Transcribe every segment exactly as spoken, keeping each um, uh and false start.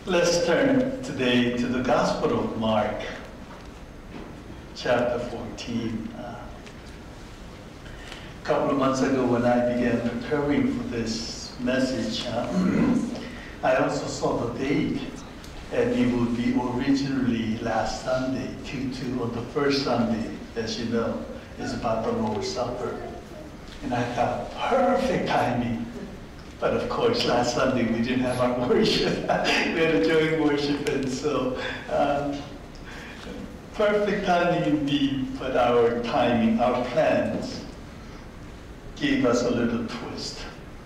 Let's turn today to the Gospel of Mark, chapter fourteen. Uh, a couple of months ago when I began preparing for this message, uh, I also saw the date, and it would be originally last Sunday, two two, on the first Sunday, as you know, is about the Lord's Supper. And I thought, perfect timing. But of course, last Sunday we didn't have our worship. We had a joint worship, and so um, perfect timing indeed. But our timing, our plans, gave us a little twist.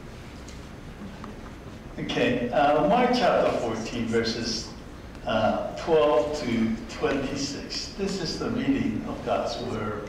Okay, uh, Mark chapter fourteen, verses uh, twelve to twenty-six. This is the reading of God's Word.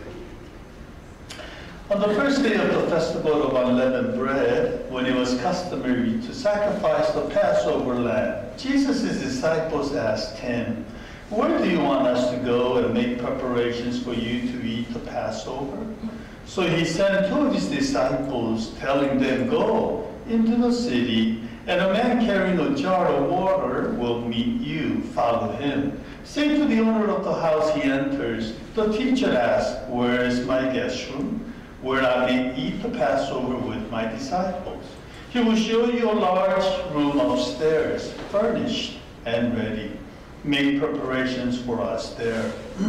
On the first day of the festival of unleavened bread, when it was customary to sacrifice the Passover lamb, Jesus' disciples asked him, "Where do you want us to go and make preparations for you to eat the Passover?" So he sent two of his disciples, telling them, "Go into the city, and a man carrying a jar of water will meet you. Follow him. Say to the owner of the house he enters, 'The teacher asks, where is my guest room, where I may eat the Passover with my disciples? He will show you a large room upstairs, furnished and ready. Make preparations for us there.'"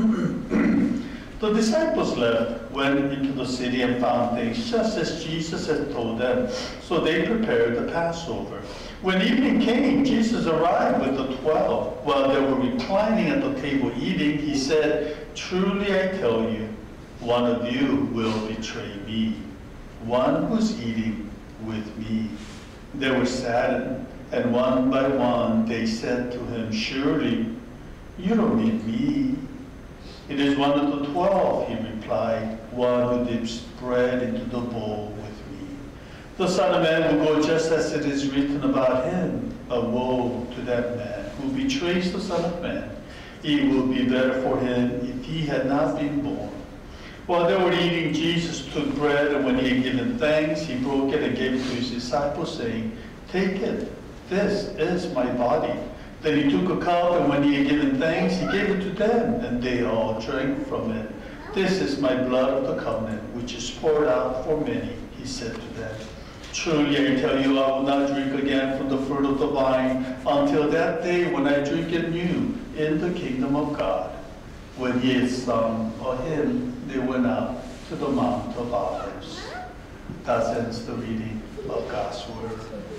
The disciples left, went into the city, and found things just as Jesus had told them. So they prepared the Passover. When evening came, Jesus arrived with the twelve. While they were reclining at the table eating, he said, "Truly I tell you, one of you will betray me, one who's eating with me." They were saddened, and one by one they said to him, "Surely you don't need me. It is one of the twelve," he replied, "one who dips bread into the bowl with me. The Son of Man will go just as it is written about him. A woe to that man who betrays the Son of Man. It would be better for him if he had not been born." While they were eating, Jesus took bread, and when he had given thanks, he broke it and gave it to his disciples, saying, "Take it, this is my body." Then he took a cup, and when he had given thanks, he gave it to them, and they all drank from it. "This is my blood of the covenant, which is poured out for many," he said to them. "Truly I tell you, I will not drink again from the fruit of the vine until that day when I drink it new in the kingdom of God." When he had sung a hymn, they went out to the Mount of Olives. That ends the reading of God's Word.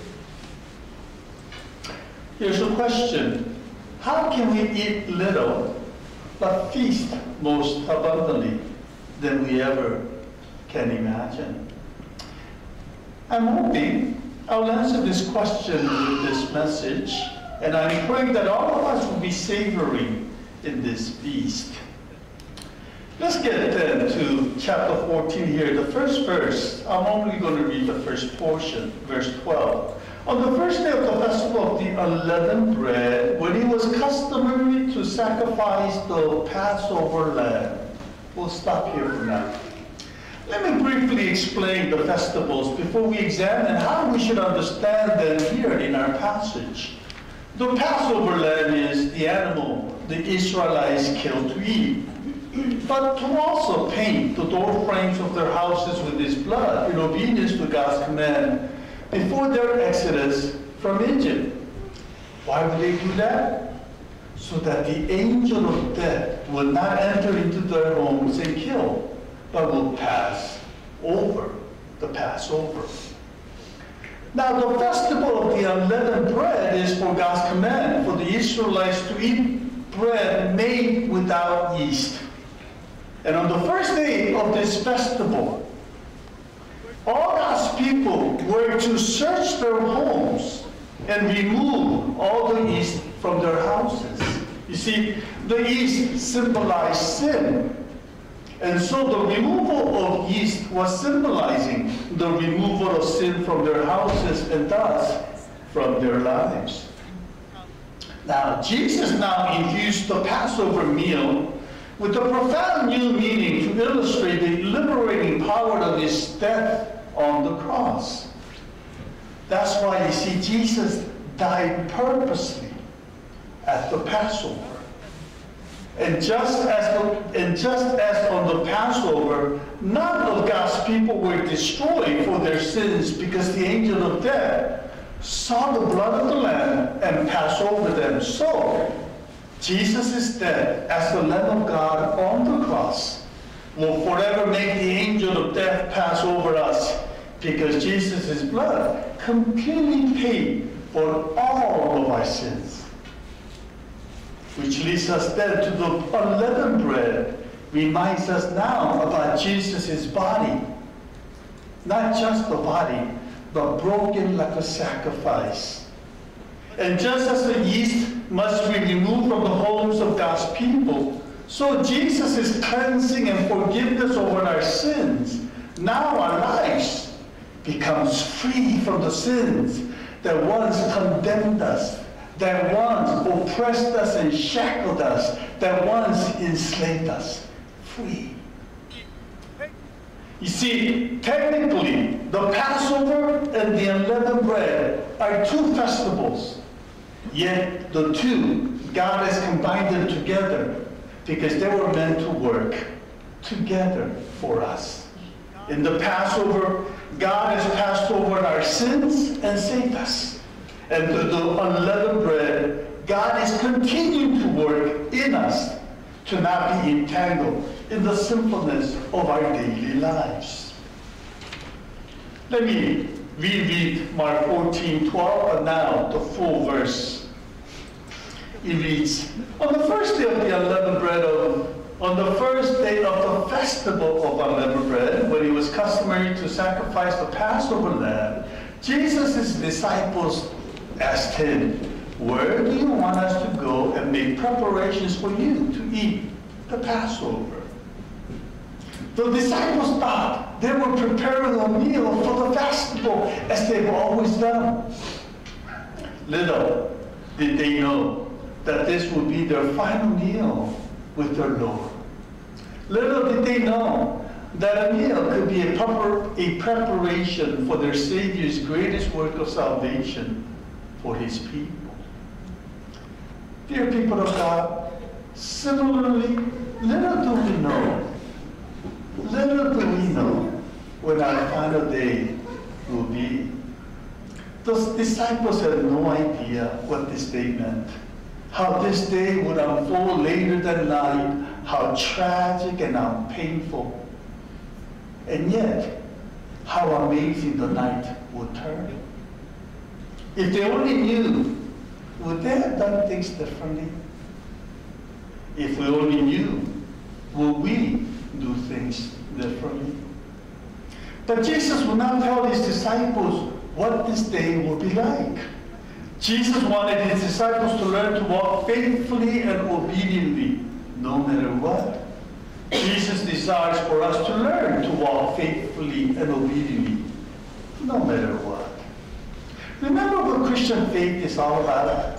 Here's a question. How can we eat little but feast most abundantly than we ever can imagine? I'm hoping I'll answer this question with this message, and I'm praying that all of us will be savoring in this feast. Let's get then to chapter fourteen here, the first verse. I'm only going to read the first portion, verse twelve. On the first day of the festival of the unleavened bread, when it was customary to sacrifice the Passover lamb. We'll stop here for now. Let me briefly explain the festivals before we examine how we should understand them here in our passage. The Passover lamb is the animal the Israelites killed to eat, but to also paint the door frames of their houses with his blood in obedience to God's command before their exodus from Egypt. Why would they do that? So that the angel of death will not enter into their homes and kill, but will pass over the Passover. Now the festival of the unleavened bread is for God's command for the Israelites to eat bread made without yeast. And on the first day of this festival, all God's people were to search their homes and remove all the yeast from their houses. You see, the yeast symbolized sin. And so the removal of yeast was symbolizing the removal of sin from their houses and thus from their lives. Now, Jesus now infused the Passover meal with a profound new meaning to illustrate the liberating power of his death on the cross. That's why you see Jesus died purposely at the Passover. And just as the, and just as on the Passover, none of God's people were destroyed for their sins because the angel of death saw the blood of the Lamb and passed over them. So, Jesus' death as the Lamb of God on the cross will forever make the angel of death pass over us, because Jesus' blood completely paid for all of our sins. Which leads us then to the unleavened bread, reminds us now about Jesus' body. Not just the body, but broken like a sacrifice. And just as the yeast must be removed from the homes of God's people, so Jesus' cleansing and forgiveness over our sins, now our lives becomes free from the sins that once condemned us, that once oppressed us and shackled us, that once enslaved us. Free. You see, technically, the Passover and the unleavened bread are two festivals. Yet the two, God has combined them together because they were meant to work together for us. In the Passover, God has passed over our sins and saved us. And through the unleavened bread, God is continuing to work in us to not be entangled in the sinfulness of our daily lives. Let me reread Mark fourteen twelve, and now the full verse. It reads, on the first day of the unleavened bread, of, on the first day of the festival of unleavened bread, when it was customary to sacrifice the Passover lamb, Jesus' disciples asked him, where do you want us to go and make preparations for you to eat the Passover? The disciples thought they were preparing a meal for the festival as they've always done. Little did they know that this would be their final meal with their Lord. Little did they know that a meal could be a, prepar a preparation for their Savior's greatest work of salvation for his people. Dear people of God, similarly, little do we know, little do we know when our final day will be. Those disciples had no idea what this day meant, how this day would unfold later that night, how tragic and how painful, and yet how amazing the night would turn. If they only knew, would they have done things differently? If we only knew, would we do things differently? But Jesus would not tell his disciples what this day will be like. Jesus wanted his disciples to learn to walk faithfully and obediently, no matter what. Jesus desires for us to learn to walk faithfully and obediently, no matter what. Remember what Christian faith is all about?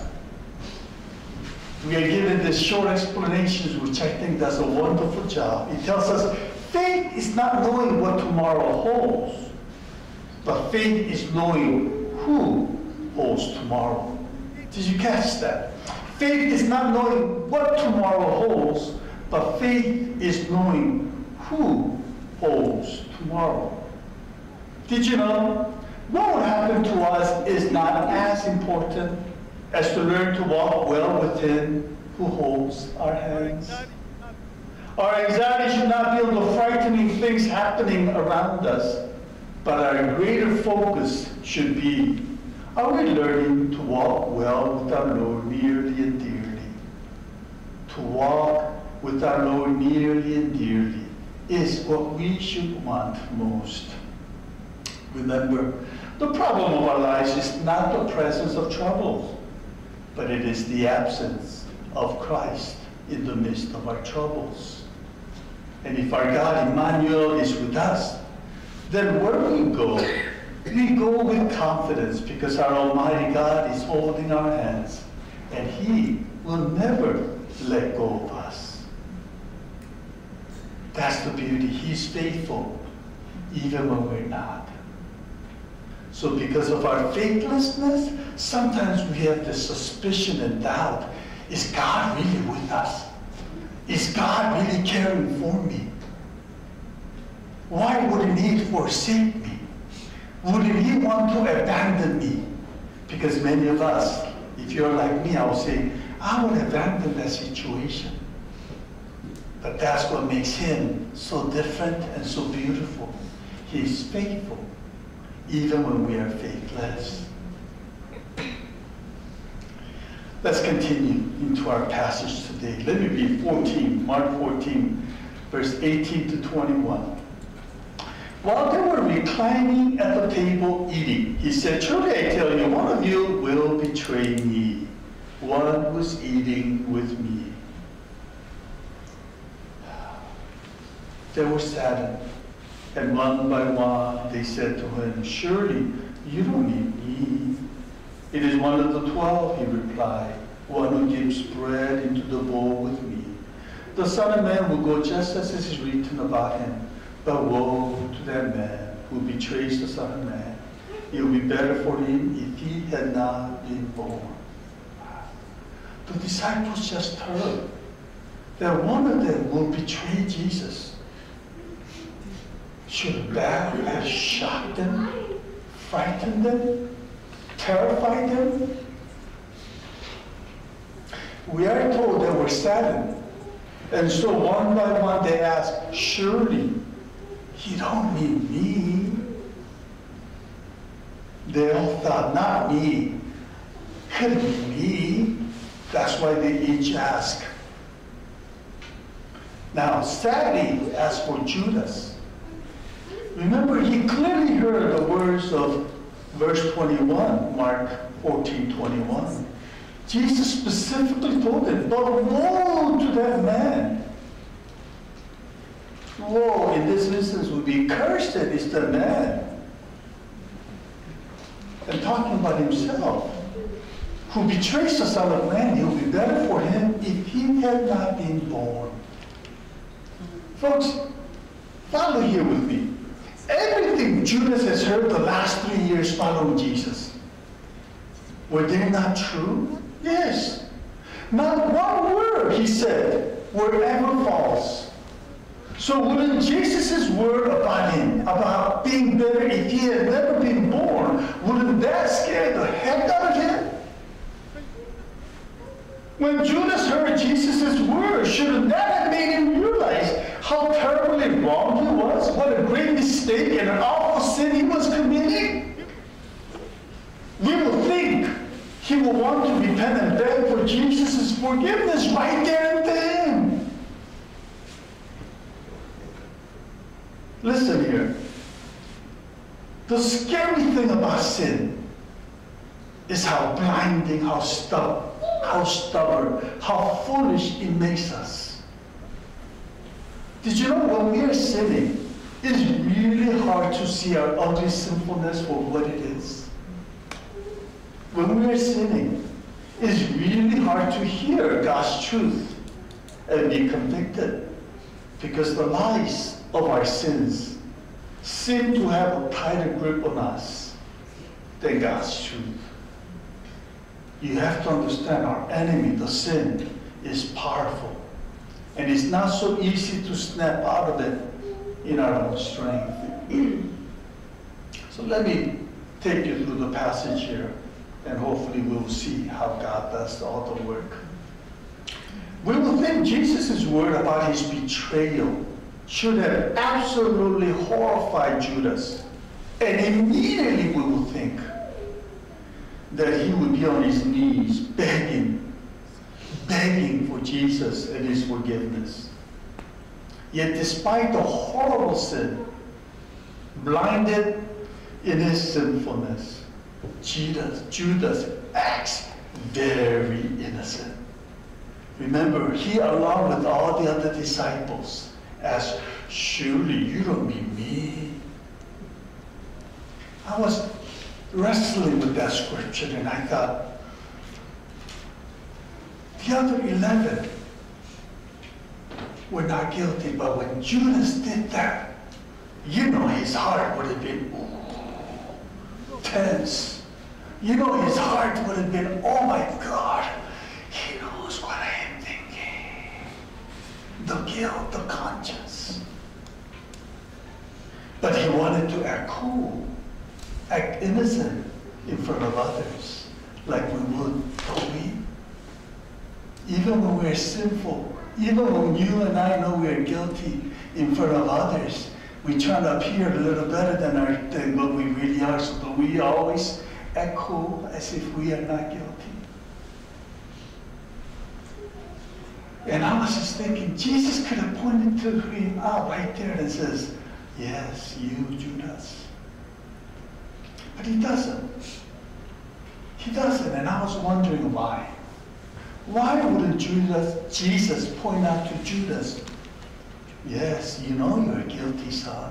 We are given this short explanations, which I think does a wonderful job. It tells us faith is not knowing what tomorrow holds, but faith is knowing who holds tomorrow. Did you catch that? Faith is not knowing what tomorrow holds, but faith is knowing who holds tomorrow. Did you know? What will happen to us is not as important as to learn to walk well with him who holds our hands. Our anxiety should not be on the frightening things happening around us, but our greater focus should be, are we learning to walk well with our Lord nearly and dearly? To walk with our Lord nearly and dearly is what we should want most. Remember, the problem of our lives is not the presence of troubles, but it is the absence of Christ in the midst of our troubles. And if our God Emmanuel is with us, then where we go, we go with confidence because our Almighty God is holding our hands, and he will never let go of us. That's the beauty. He's faithful, even when we're not. So because of our faithlessness, sometimes we have this suspicion and doubt. is God really with us? Is God really caring for me? Why wouldn't he forsake me? Wouldn't he want to abandon me? Because many of us, if you're like me, I would say, I would abandon that situation. But that's what makes him so different and so beautiful. He's faithful, even when we are faithless. Let's continue into our passage today. Let me read fourteen, Mark fourteen, verse eighteen to twenty-one. While they were reclining at the table eating, he said, truly I tell you, one of you will betray me. One was eating with me. They were saddened, and one by one they said to him, surely you don't need me. It is one of the twelve, he replied, one who gives bread into the bowl with me. The Son of Man will go just as it is written about him. But woe to that man who betrays the Son of Man. It would be better for him if he had not been born. The disciples just heard that one of them will betray Jesus. Should that have shocked them, frightened them, terrified them? We are told they were saddened. And so one by one they asked, surely you don't mean me. They all thought, not me. Couldn't be me. That's why they each asked. Now, sadly, as for Judas, remember, he clearly heard the words of verse twenty-one, Mark fourteen twenty-one. Jesus specifically told him, but woe to that man. Woe, in this instance, would be cursed is the man. And talking about himself, who betrays the Son of Man, it would be better for him if he had not been born. Folks, follow here with me. Everything Judas has heard the last three years following Jesus, were they not true? Yes. Not one word, he said, were ever false. So wouldn't Jesus' word about him, about being better if he had never been born, wouldn't that scare the heck out of him? When Judas heard Jesus' word, shouldn't that have made him realize how terribly wrong he was? What a great mistake and an awful sin he was committing? We will think he will want to repent and beg for Jesus' forgiveness right there and then. Listen here. The scary thing about sin is how blinding, how stubborn, how stubborn, how foolish it makes us. Did you know when we are sinning, it's really hard to see our ugly sinfulness for what it is. When we are sinning, it's really hard to hear God's truth and be convicted, because the lies of our sins seem to have a tighter grip on us than God's truth. You have to understand our enemy, the sin, is powerful. And it's not so easy to snap out of it in our own strength. So let me take you through the passage here, and hopefully we'll see how God does all the work. We will think Jesus' word about his betrayal should have absolutely horrified Judas. And immediately we will think that he would be on his knees begging, begging for Jesus and his forgiveness. Yet despite the horrible sin, blinded in his sinfulness, Judas, Judas acts very innocent. Remember, he, along with all the other disciples, asked, surely you don't mean me. I was wrestling with that scripture and I thought, the other eleven were not guilty, but when Judas did that, you know his heart would have been tense. You know his heart would have been, oh my God, he knows the guilt, the conscience. But he wanted to act cool, act innocent in front of others, like we would, don't we? Even when we're sinful, even when you and I know we're guilty in front of others, we try to appear a little better than, our, than what we really are, so that we always act cool as if we are not guilty. And I was just thinking, Jesus could have pointed to him out right there and says, yes, you, Judas. But he doesn't. He doesn't, and I was wondering why. Why wouldn't Judas, Jesus point out to Judas, yes, you know you're a guilty son.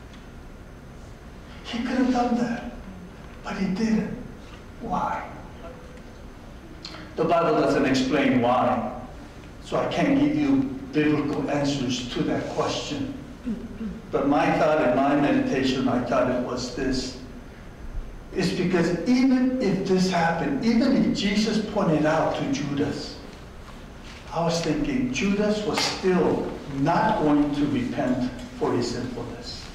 He could have done that, but he didn't. Why? The Bible doesn't explain why, so I can't give you biblical answers to that question. But my thought in my meditation, I thought it was this. It's because even if this happened, even if Jesus pointed out to Judas, I was thinking Judas was still not going to repent for his sinfulness.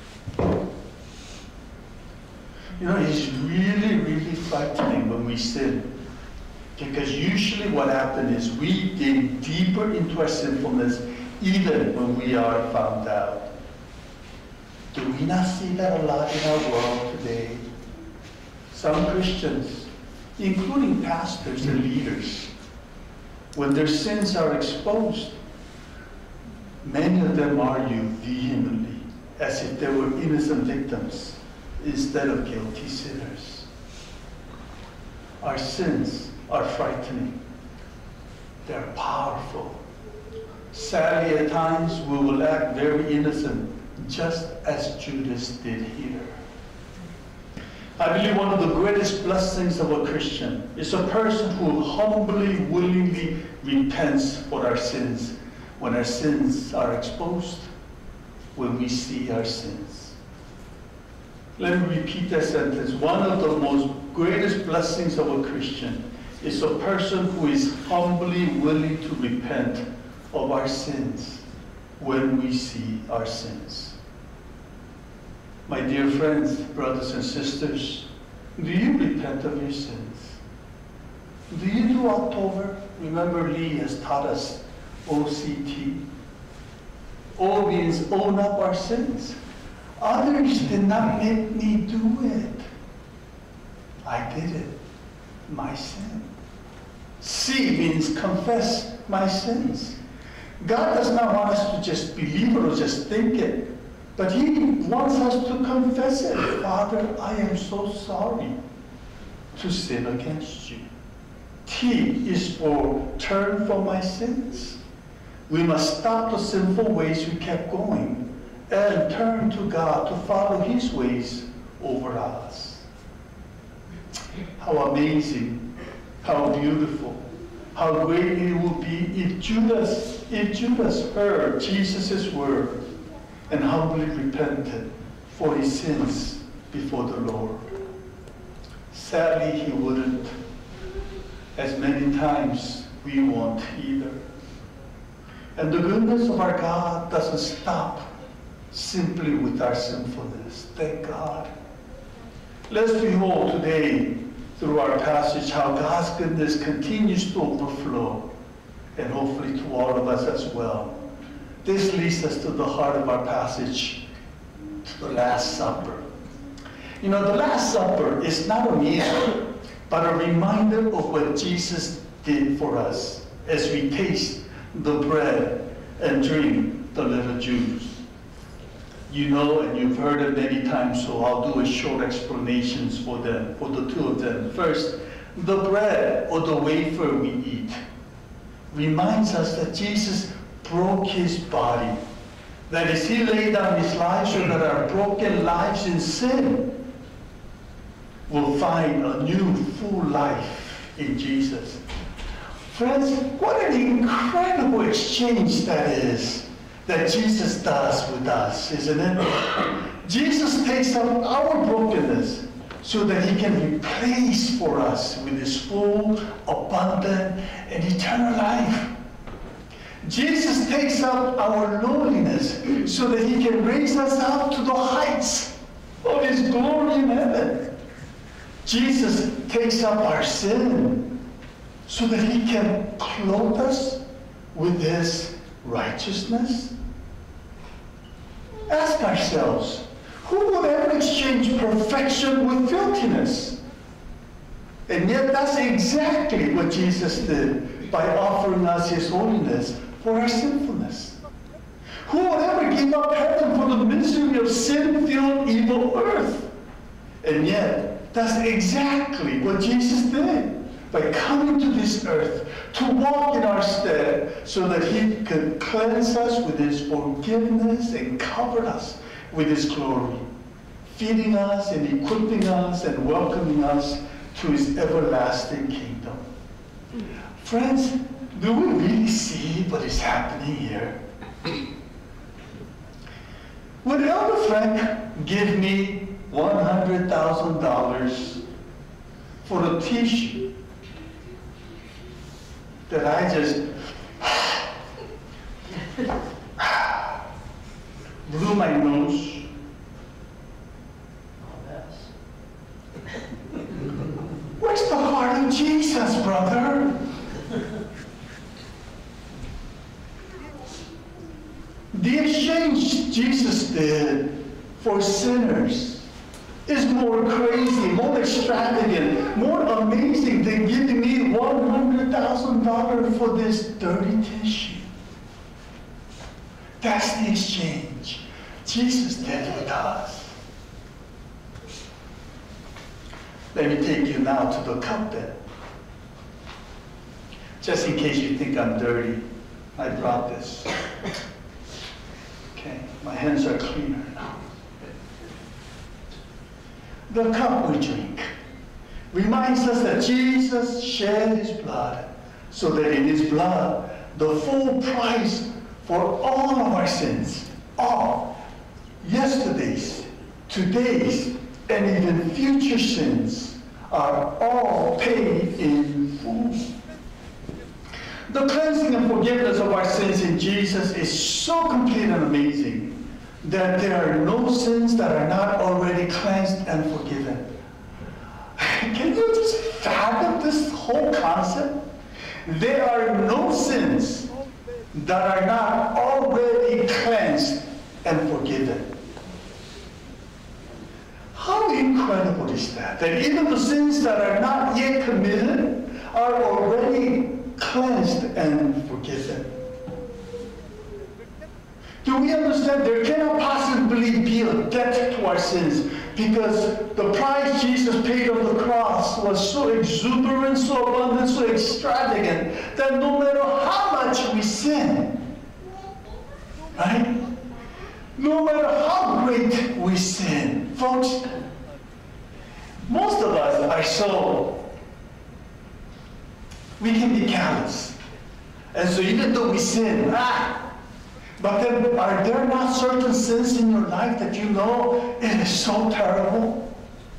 You know, it's really, really frightening when we sin. Because usually what happens is we dig deeper into our sinfulness even when we are found out. Do we not see that a lot in our world today? Some Christians, including pastors and leaders, when their sins are exposed, many of them argue vehemently as if they were innocent victims instead of guilty sinners. Our sins are frightening. They're powerful. Sadly, at times, we will act very innocent, just as Judas did here. I believe one of the greatest blessings of a Christian is a person who humbly, willingly repents for our sins when our sins are exposed, when we see our sins. Let me repeat that sentence. One of the most greatest blessings of a Christian is a person who is humbly willing to repent of our sins when we see our sins. My dear friends, brothers and sisters, do you repent of your sins? Do you do October? Remember, Lee has taught us O C T. O means own up our sins. Others did not make me do it. I did it. My sin. C means confess my sins. God does not want us to just believe it or just think it, but he wants us to confess it. Father, I am so sorry to sin against you. T is for turn from my sins. We must stop the sinful ways we kept going and turn to God to follow his ways over us. How amazing, how beautiful, how great it would be if Judas, if Judas heard Jesus' word and humbly repented for his sins before the Lord. Sadly, he wouldn't, as many times we won't either. And the goodness of our God doesn't stop simply with our sinfulness. Thank God. Let's behold today through our passage how God's goodness continues to overflow, and hopefully to all of us as well. This leads us to the heart of our passage, to the Last Supper. You know, the Last Supper is not a meal, but a reminder of what Jesus did for us as we taste the bread and drink the little juice. You know, and you've heard it many times, so I'll do a short explanations for them, for the two of them. First, the bread or the wafer we eat reminds us that Jesus broke his body. That is, he laid down his life so that our broken lives in sin will find a new full life in Jesus. Friends, what an incredible exchange that is that Jesus does with us, isn't it? Jesus takes up our brokenness so that he can replace for us with his full, abundant, and eternal life. Jesus takes up our lowliness so that he can raise us up to the heights of his glory in heaven. Jesus takes up our sin so that he can clothe us with his righteousness. Ask ourselves, who would ever exchange perfection with filthiness? And yet that's exactly what Jesus did by offering us his holiness for our sinfulness. Who would ever give up heaven for the misery of sin-filled evil earth? And yet that's exactly what Jesus did by coming to this earth to walk in our stead so that he could cleanse us with his forgiveness and cover us with his glory, feeding us and equipping us and welcoming us to his everlasting kingdom. Friends, do we really see what is happening here? Would Elder Frank give me one hundred thousand dollars for a t-shirt that I just blew my nose? Where's the heart of Jesus, brother? The exchange Jesus did for sinners is more crazy, more extravagant, more amazing than giving me one hundred thousand dollars for this dirty tissue. That's the exchange Jesus did with us. Let me take you now to the cupbearer. Just in case you think I'm dirty, I brought this. Okay, my hands are cleaner now. The cup we drink reminds us that Jesus shed his blood so that in his blood, the full price for all of our sins, all, yesterday's, today's, and even future sins are all paid in full. The cleansing and forgiveness of our sins in Jesus is so complete and amazing that there are no sins that are not already cleansed and forgiven. Can you just fathom this whole concept? There are no sins that are not already cleansed and forgiven. How incredible is that? That even the sins that are not yet committed are already cleansed and forgiven. Do we understand there cannot possibly be a debt to our sins because the price Jesus paid on the cross was so exuberant, so abundant, so extravagant that no matter how much we sin, right? No matter how great we sin, folks, most of us are so, we can be callous. And so even though we sin, ah, but then are there not certain sins in your life that you know it is so terrible?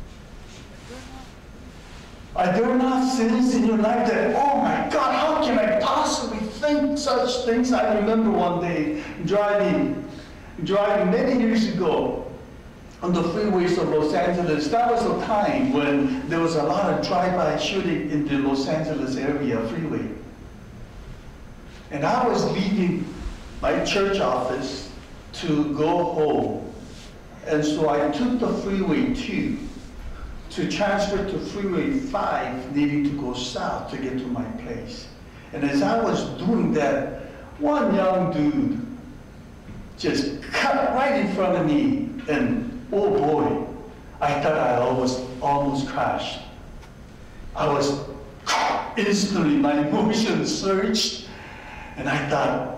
Are there not sins in your life that, oh my God, how can I possibly think such things? I remember one day driving Driving many years ago on the freeways of Los Angeles. That was a time when there was a lot of drive-by shooting in the Los Angeles area freeway. And I was leaving my church office to go home. And so I took the freeway two to transfer to freeway five, needing to go south to get to my place. And as I was doing that, one young dude just cut right in front of me, and oh boy, I thought I almost, almost crashed. I was instantly, my emotions surged, and I thought,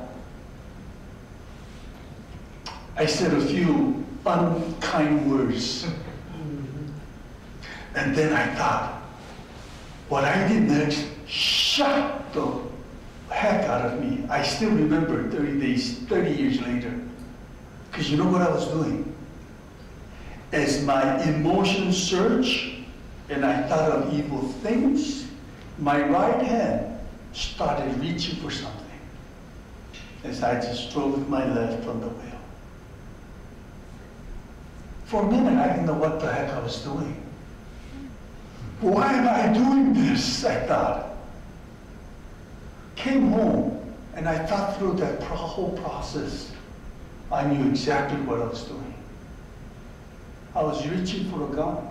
I said a few unkind words. And then I thought, what I did next shocked the heck out of me. I still remember thirty days, thirty years later. Because you know what I was doing? As my emotions surged and I thought of evil things, my right hand started reaching for something. as I just drove with my left on the wheel. For a minute, I didn't know what the heck I was doing. Why am I doing this? I thought. Came home, and I thought through that pro whole process. I knew exactly what I was doing. I was reaching for a gun.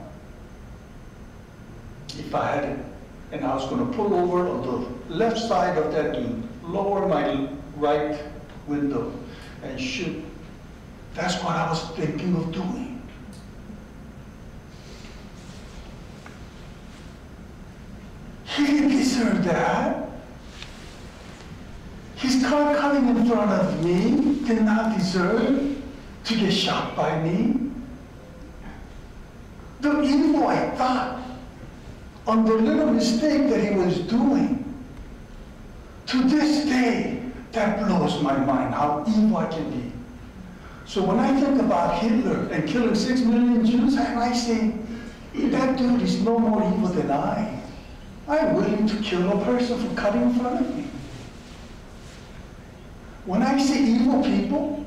If I had it, and I was going to pull over on the left side of that dude, lower my right window, and shoot. That's what I was thinking of doing. He didn't deserve that. His car coming in front of me did not deserve to get shot by me. The evil I thought on the little mistake that he was doing, to this day, that blows my mind, how evil I can be. So when I think about Hitler and killing six million Jews, I say, that dude is no more evil than I. I'm willing to kill a person for cutting in front of me. When I see evil people,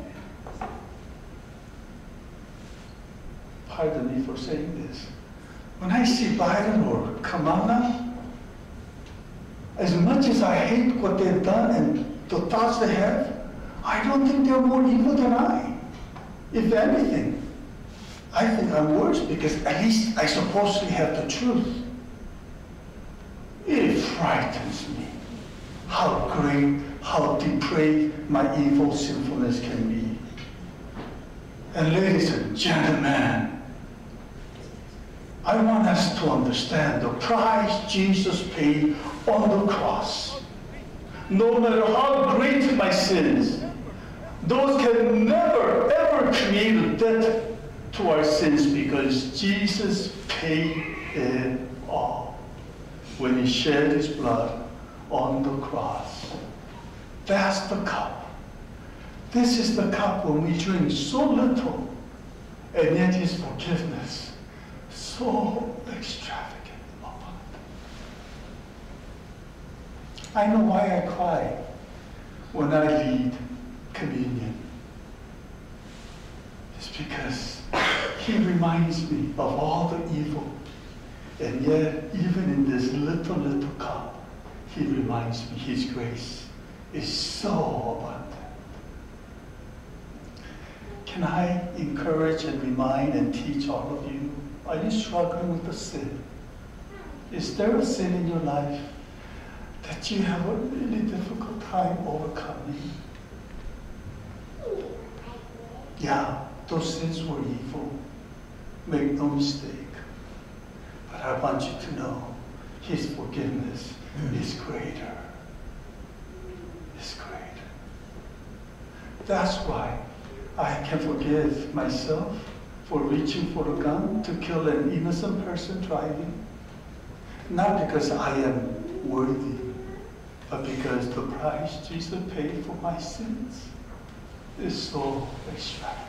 pardon me for saying this, when I see Biden or Kamala, as much as I hate what they've done and the thoughts they have, I don't think they're more evil than I. If anything, I think I'm worse because at least I supposedly have the truth. It frightens me how great, how depraved my evil sinfulness can be. And ladies and gentlemen, I want us to understand the price Jesus paid on the cross. No matter how great my sins, those can never, ever create a debt to our sins because Jesus paid it all when he shed his blood on the cross. That's the cup. This is the cup when we drink so little, and yet his forgiveness so extravagant. I know why I cry when I lead communion. It's because he reminds me of all the evil. And yet, even in this little, little cup, he reminds me his grace is so abundant. Can I encourage and remind and teach all of you, are you struggling with a sin? Is there a sin in your life that you have a really difficult time overcoming? Yeah, those sins were evil. Make no mistake. But I want you to know his forgiveness is greater. Is greater. That's why I can forgive myself for reaching for a gun to kill an innocent person driving. Not because I am worthy, but because the price Jesus paid for my sins is so extravagant.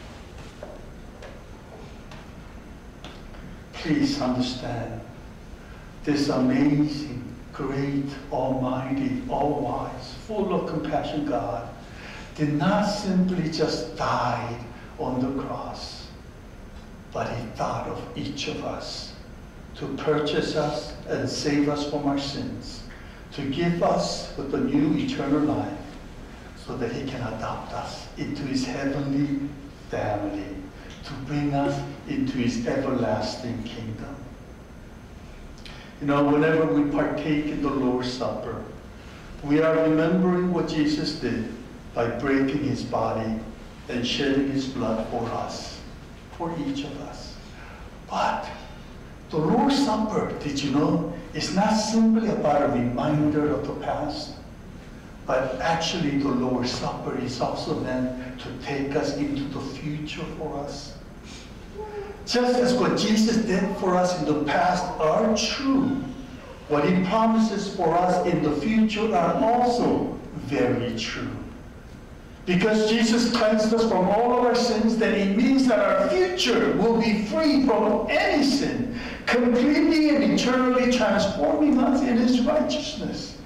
Please understand, this amazing, great, almighty, all-wise, full of compassion God did not simply just die on the cross, but he thought of each of us to purchase us and save us from our sins, to give us with a new eternal life so that he can adopt us into his heavenly family, to bring us into his everlasting kingdom. You know, whenever we partake in the Lord's Supper, we are remembering what Jesus did by breaking his body and shedding his blood for us, for each of us. But the Lord's Supper, did you know, is not simply about a reminder of the past, but actually the Lord's Supper is also meant to take us into the future for us. Just as what Jesus did for us in the past are true, what he promises for us in the future are also very true. Because Jesus cleansed us from all of our sins, then it means that our future will be free from any sin, completely and eternally transforming us in his righteousness.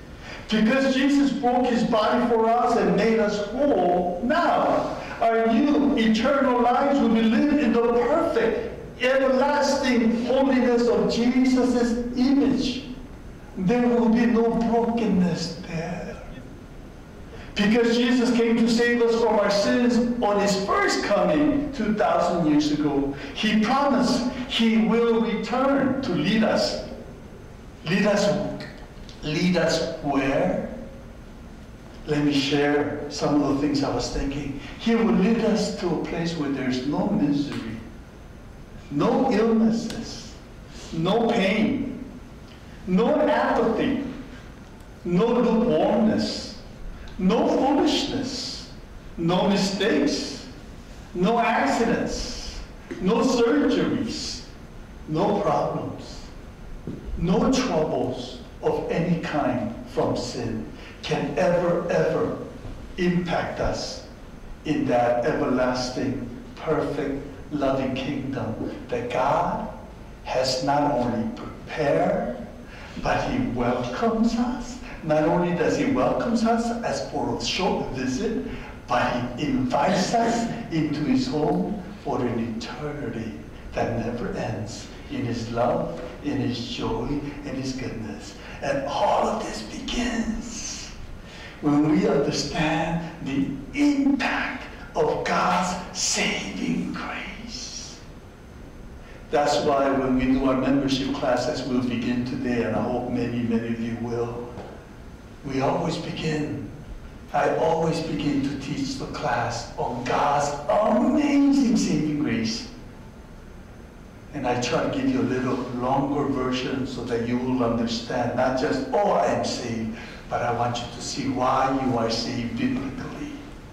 Because Jesus broke his body for us and made us whole, now our new eternal lives will be lived in the perfect, everlasting holiness of Jesus' image. There will be no brokenness there. Because Jesus came to save us from our sins on his first coming two thousand years ago, he promised he will return to lead us. Lead us, lead us where? Let me share some of the things I was thinking. He will lead us to a place where there's no misery, no illnesses, no pain, no apathy, no lukewarmness, no foolishness, no mistakes, no accidents, no surgeries, no problems, no troubles of any kind from sin can ever, ever impact us in that everlasting, perfect, loving kingdom that God has not only prepared, but he welcomes us. Not only does he welcome us as for a short visit, but he invites us into his home for an eternity that never ends, in his love, in his joy, in his goodness. And all of this begins when we understand the impact of God's saving grace. That's why when we do our membership classes, we'll begin today, and I hope many, many of you will. We always begin, I always begin to teach the class on God's amazing saving grace. And I try to give you a little longer version so that you will understand, not just, oh, I am saved, but I want you to see why you are saved biblically.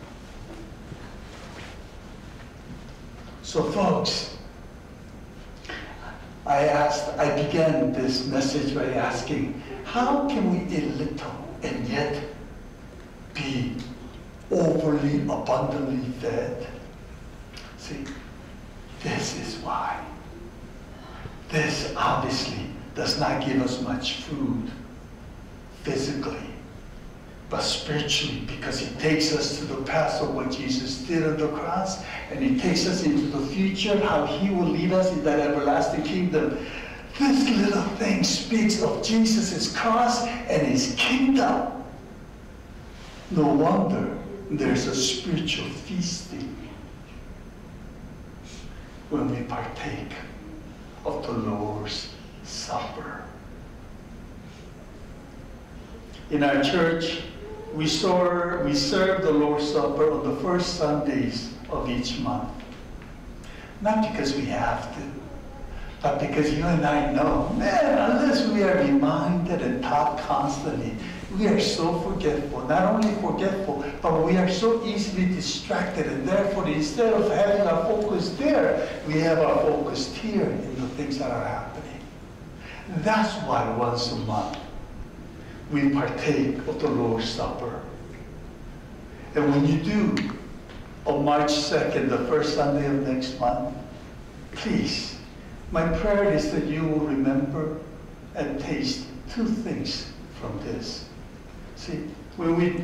So folks, I asked, I began this message by asking, how can we eat little and yet be overly, abundantly fed? See, this is why. This obviously does not give us much food physically, but spiritually, because it takes us to the past of what Jesus did on the cross, and it takes us into the future, how he will lead us in that everlasting kingdom. This little thing speaks of Jesus' cross and his kingdom. No wonder there's a spiritual feasting when we partake of the Lord's Supper. In our church, we serve, we serve the Lord's Supper on the first Sundays of each month. Not because we have to, but because you and I know, man, unless we are reminded and taught constantly, we are so forgetful. Not only forgetful, but we are so easily distracted, and therefore instead of having our focus there, we have our focus here in the things that are happening. That's why once a month we partake of the Lord's Supper. And when you do, on March second, the first Sunday of next month, please, my prayer is that you will remember and taste two things from this. See, when we,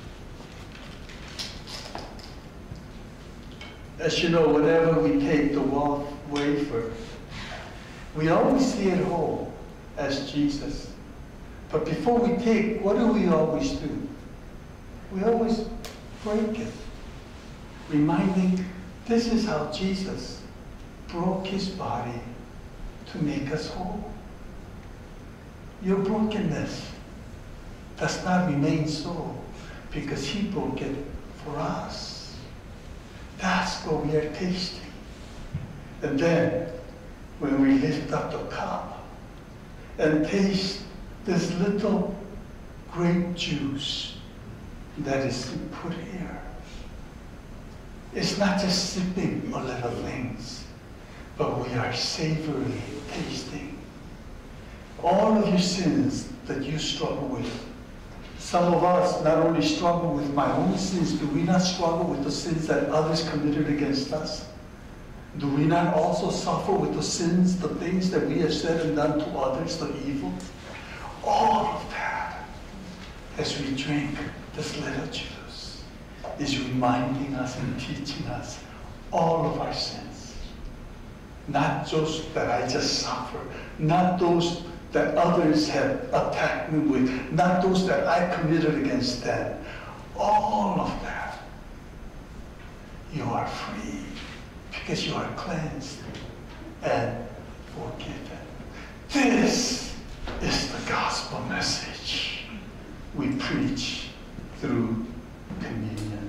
as you know, whenever we take the wafer, we always see it whole as Jesus. But before we take, what do we always do? We always break it, reminding this is how Jesus broke his body to make us whole. Your brokenness does not remain so because he broke it for us. That's what we are tasting. And then when we lift up the cup and taste this little grape juice that is put here, it's not just sipping a little things, but we are savoring, tasting all of your sins that you struggle with. Some of us not only struggle with my own sins, do we not struggle with the sins that others committed against us? Do we not also suffer with the sins, the things that we have said and done to others, the evil? All of that. as we drink this little juice, is reminding us and teaching us all of our sins. Not just that I just suffer, not those that others have attacked me with, not those that I committed against them. All of that. You are free because you are cleansed and forgiven. This is the gospel message we preach through communion.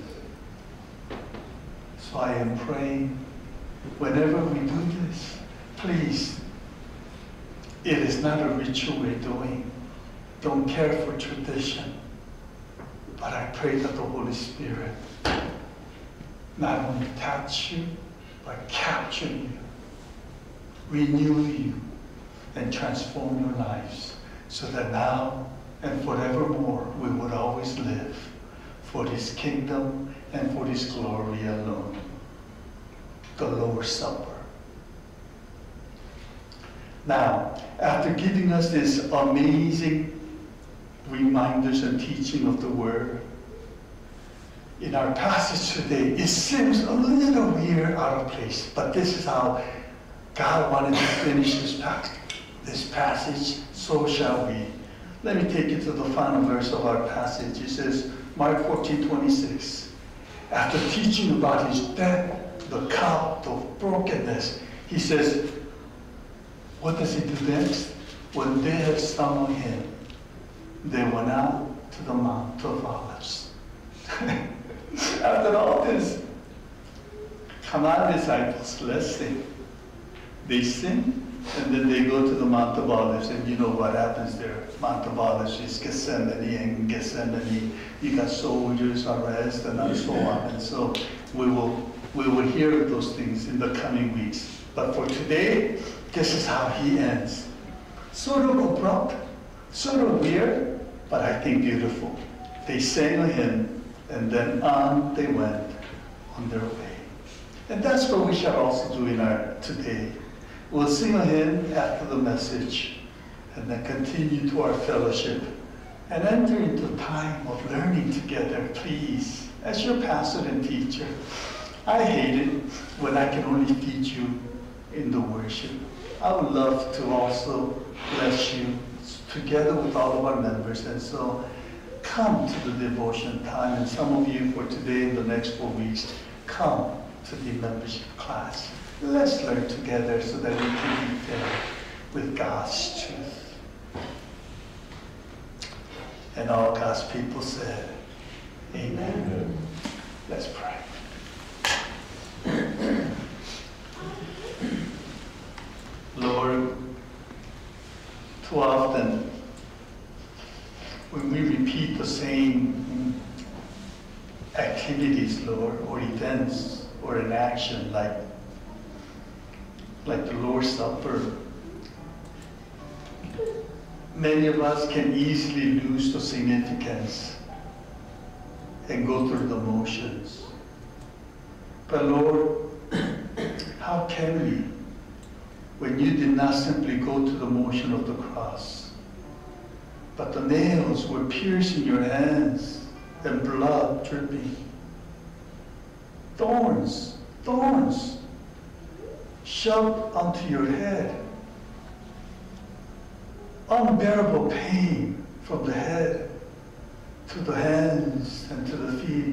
So I am praying, whenever we do this, please, it is not a ritual we're doing. Don't care for tradition. But I pray that the Holy Spirit not only touch you, but capture you, renew you, and transform your lives, so that now and forevermore we would always live for His kingdom and for His glory alone. The Lord's Supper. Now, after giving us this amazing reminders and teaching of the Word, in our passage today, it seems a little weird, out of place, but this is how God wanted to finish this, this passage, so shall we. Let me take you to the final verse of our passage. It says, Mark fourteen twenty-six. After teaching about His death, the cup, the brokenness, He says, what does He do next? When they had summoned Him, they went out to the Mount of Olives. After all this, come on, disciples, let's sing. They sing, and then they go to the Mount of Olives, and you know what happens there. Mount of Olives is Gethsemane, and Gethsemane, you got soldiers arrest, and so on. And so we will, we will hear of those things in the coming weeks. But for today, this is how He ends. Sort of abrupt, sort of weird, but I think beautiful. They sang a hymn, and then on they went on their way. And that's what we shall also do in our today. We'll sing a hymn after the message, and then continue to our fellowship, and enter into time of learning together, please. As your pastor and teacher, I hate it when I can only feed you in the worship. I would love to also bless you together with all of our members, and so come to the devotion time, and some of you for today and the next four weeks, come to the membership class. Let's learn together so that we can be filled with God's truth. And all God's people said, amen. Amen. Let's pray. Lord, too often when we repeat the same activities, Lord, or events, or an action like, like the Lord's Supper, many of us can easily lose the significance and go through the motions. But Lord, how can we, when you did not simply go to the motion of the cross, but the nails were piercing your hands and blood dripping. Thorns, thorns shoved onto your head. Unbearable pain from the head to the hands and to the feet.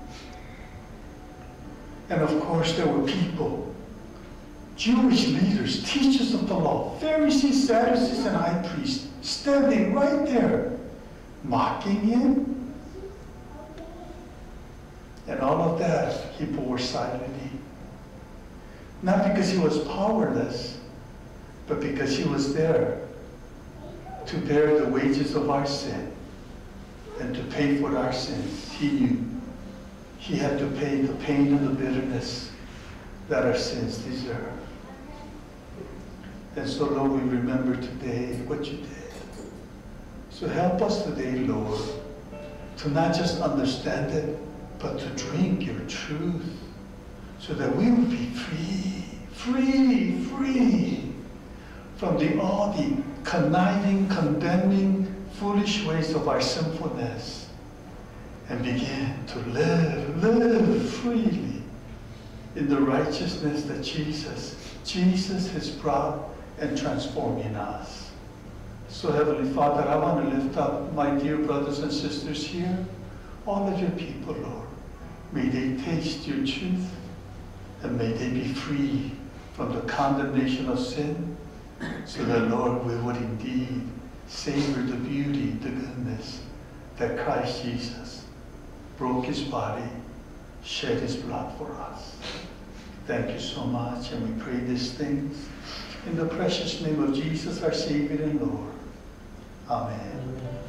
And of course there were people, Jewish leaders, teachers of the law, Pharisees, Sadducees, and high priests, standing right there, mocking Him. And all of that, He bore silently. Not because He was powerless, but because He was there to bear the wages of our sin and to pay for our sins. He knew He had to pay the pain and the bitterness that our sins deserve. And so, Lord, we remember today what you did. So help us today, Lord, to not just understand it, but to drink your truth, so that we will be free, free, free from the, all the conniving, condemning foolish ways of our sinfulness and begin to live, live freely in the righteousness that Jesus, Jesus has brought and transformed in us. So Heavenly Father, I want to lift up my dear brothers and sisters here, all of your people, Lord. May they taste your truth, and may they be free from the condemnation of sin, so that, Lord, we would indeed savor the beauty, the goodness that Christ Jesus broke his body, shed his blood for us. Thank you so much, and we pray these things in the precious name of Jesus, our Savior and Lord. Amen. Amen.